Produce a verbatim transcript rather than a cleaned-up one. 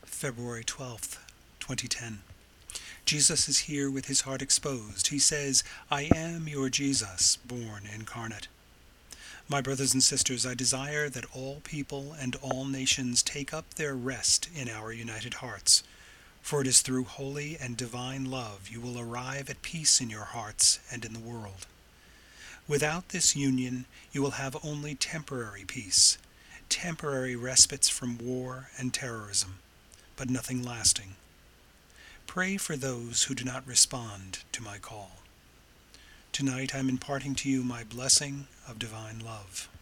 February twelfth, twenty ten. Jesus is here with his heart exposed. He says, "I am your Jesus, born incarnate." My brothers and sisters, I desire that all people and all nations take up their rest in our united hearts, for it is through holy and divine love you will arrive at peace in your hearts and in the world. Without this union, you will have only temporary peace, temporary respites from war and terrorism, but nothing lasting. Pray for those who do not respond to my call. Tonight I'm imparting to you my blessing of divine love.